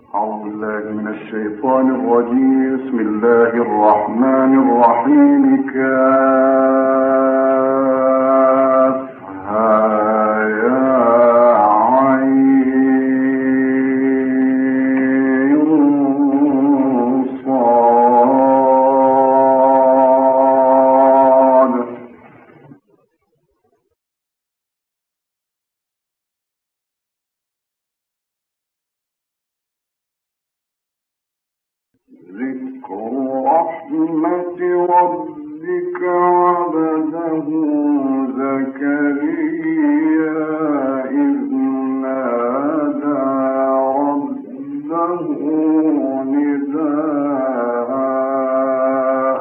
أعوذ بالله من الشيطان الرجيم. بسم الله الرحمن الرحيم. ذكر رحمة ربك عبده زكريا إذ نادى ربه نداء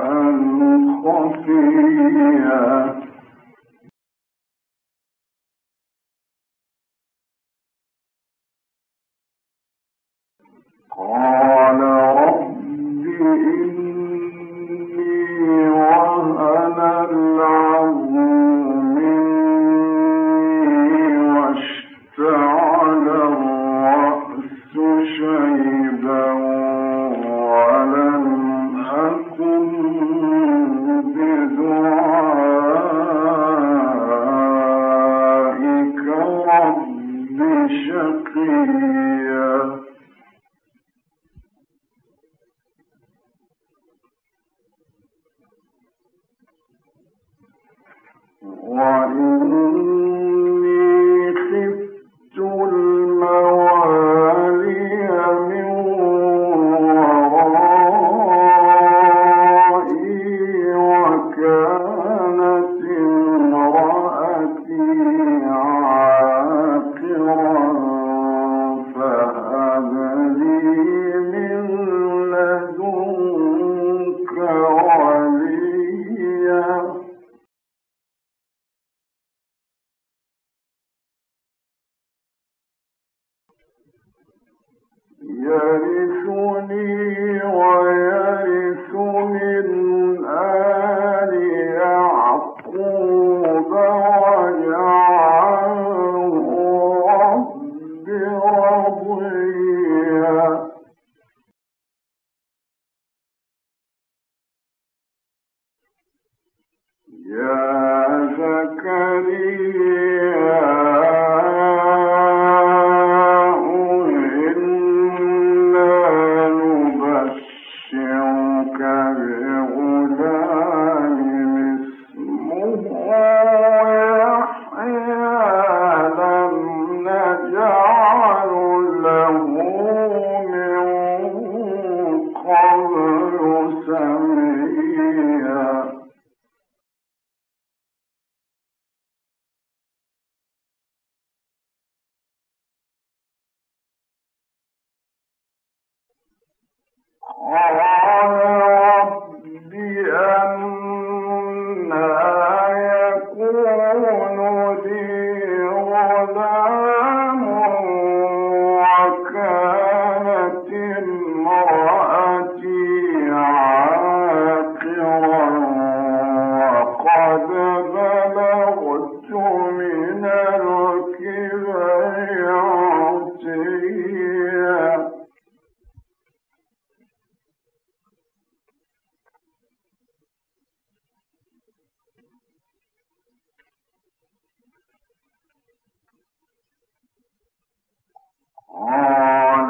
خفيا قال إني وهن العظم مني واشتعل الرأس شيبا ولم أكن بدعائك رب شقيا وإني خفت الموالي من ورائي وكانت امرأتي عاقرا فهب لي من لدنك وليا يرثني ويرث من آل يعقوب واجعله رب رضيا يا زكريا قال رب أنى يكون لي غلام وكانت امرأتي عاقرا وقد بلغت من الكبر عتيا قال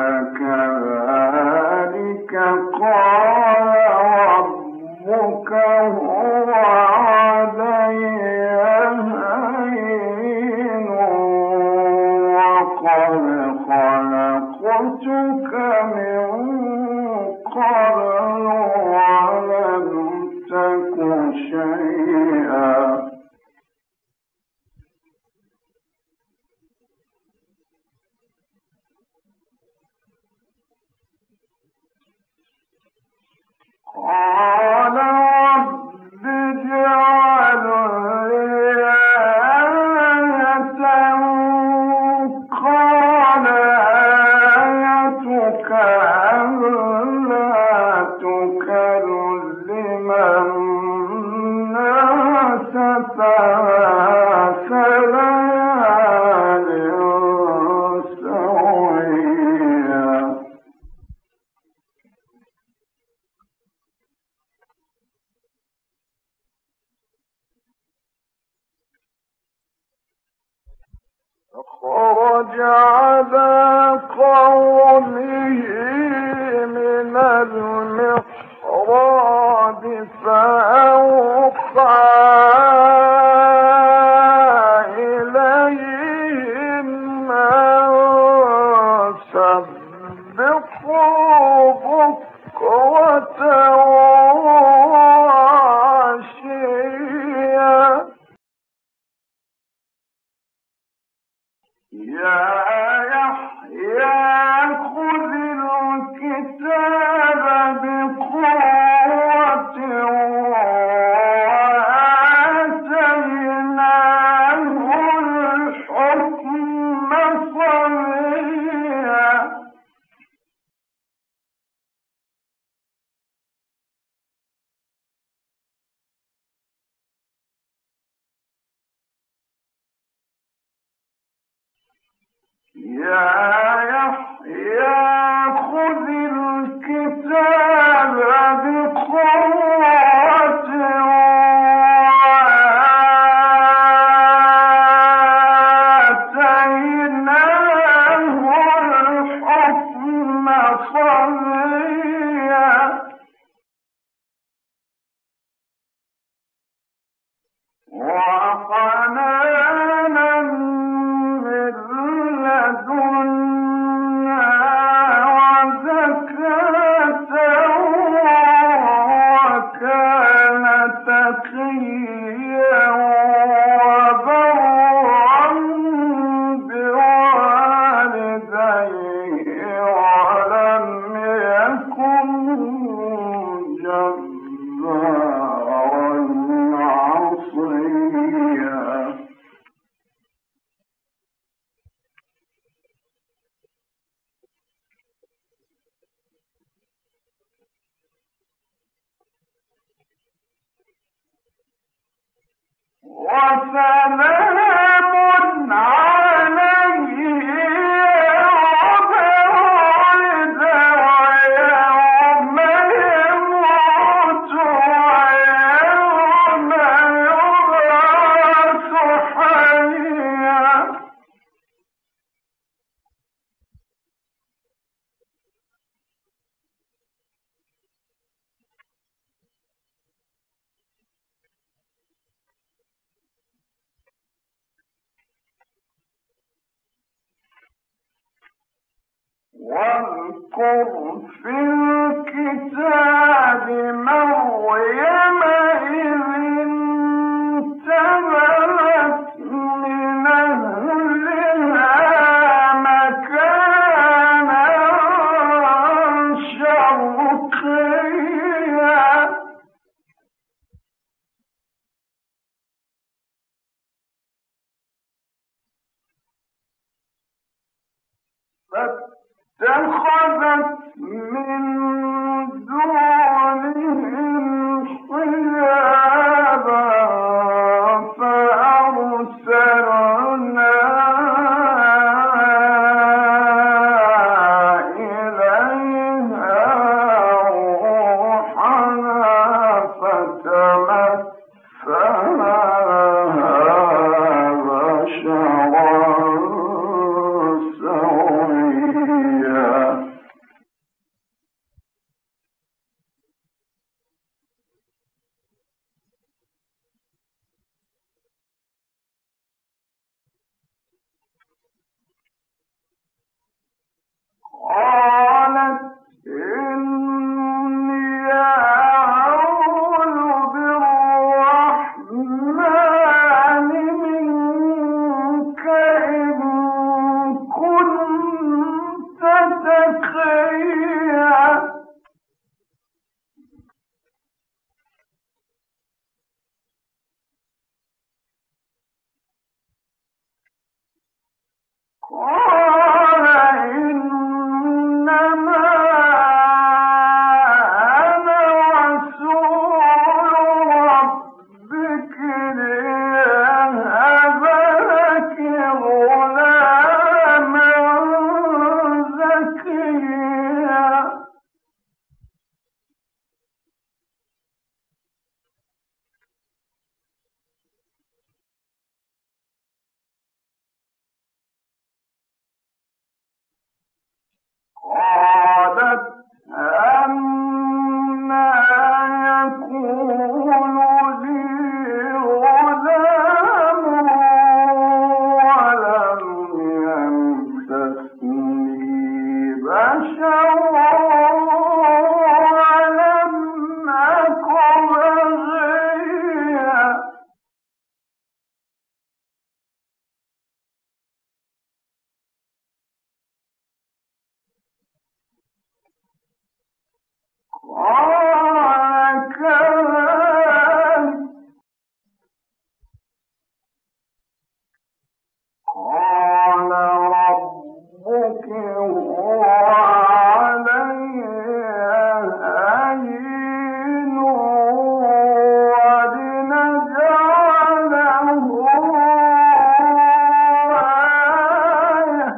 كذلك قال ربك هو علي هين وقد خلقتك من قبل ولم تك شيئا قال رب اجعل لي آية قال آيتك ألا تكلم الناس ثلاث ليال سويا قومه من المحراب فأوحى إليهم أن سبحوا بكرة وعشيا يا يحيى خذ الكتاب بقوة وآتيناه الحكم صبيا يا يحيى خذ الكتاب بقوة وآتيناه الحكم صبيا وحنانا من لدنا وزكاة وكان تقيا وبرا بوالديه ولم يكن جبارا عصيا وسلام عليه يوم ولد ويوم يموت ويوم يبعث حيا واذكر في الكتاب مريم إذ انتبذت من أهلها مكانا شرقيا فاتخذت من دونهم حجابا فأرسلنا إليها روحنا فتمثل لها بشرا سويا قالت أنى يكون لي غلام ولم يمسسني بشر ولم أك بغيا. قال ربك هو علي هين ولنجعله آية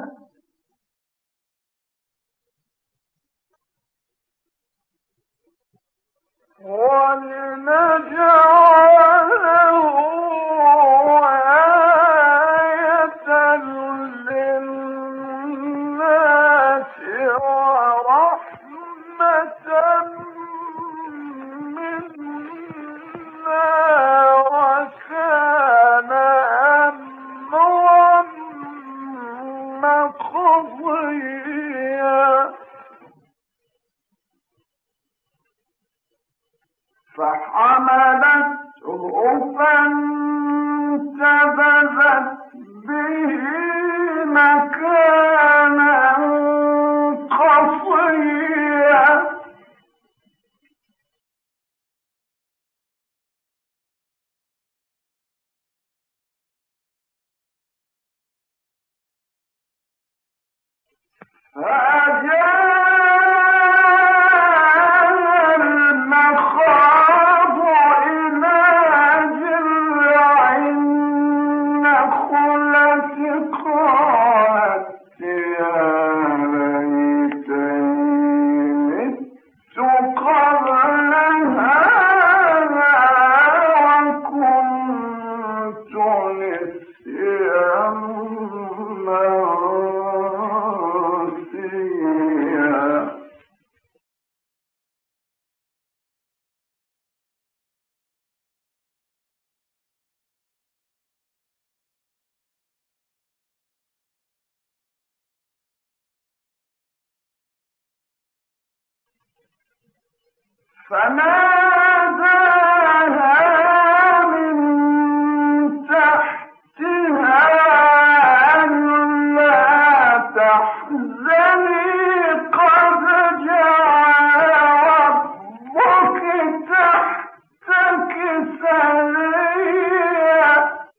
للناس ورحمة منا وكان أمرا مقضيا. فحملته فانتبذت به مكانا قصيا. فناداها من تحتها ألا تحزني قد جعل ربك تحتك سريا.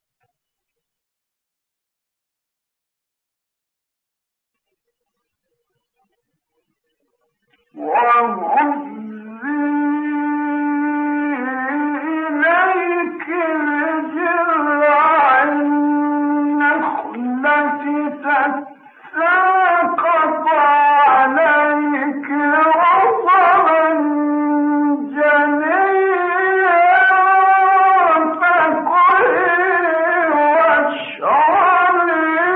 إليك بجذع النخلة تساقط عليك رطبا جنيا فكلي واشربي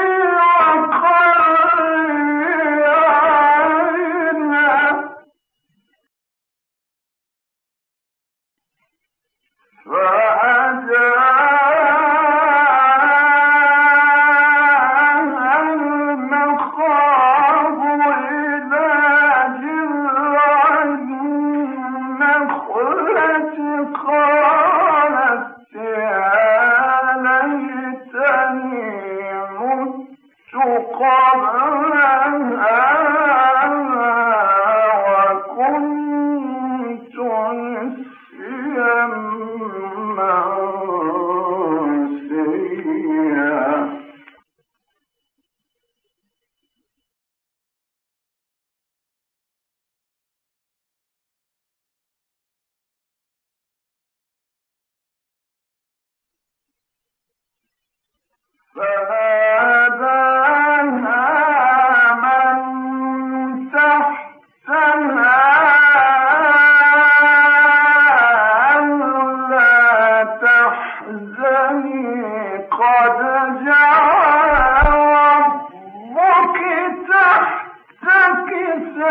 وقري عينا. فأجاءها المخاض إلى جذع النخلة قالت يا ليتني مت قبل هذا وكنت نسيا منسيا. فناداها من تحتها ألا تحزني قد جعل ربك تحتك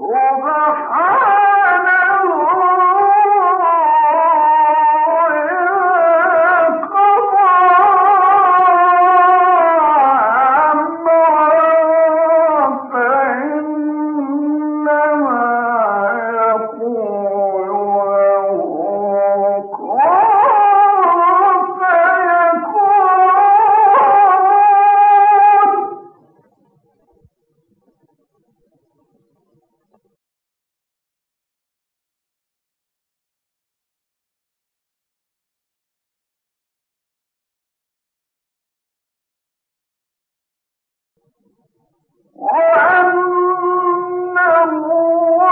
وأنه